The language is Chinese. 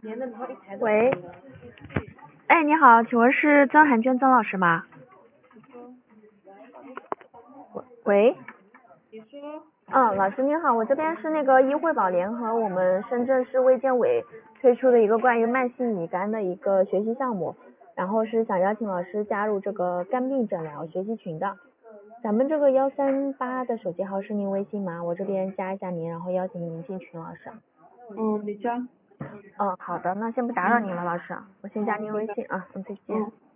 喂，哎，你好，请问是曾涵娟曾老师吗？喂，老师您好，我这边是那个医惠宝联合我们深圳市卫健委推出的一个关于慢性乙肝的一个学习项目，然后是想邀请老师加入这个肝病诊疗学习群的。咱们这个138的手机号是您微信吗？我这边加一下您，然后邀请您进群，老师。 你加。 好的，那先不打扰您了，老师，我先加您微信啊，再见。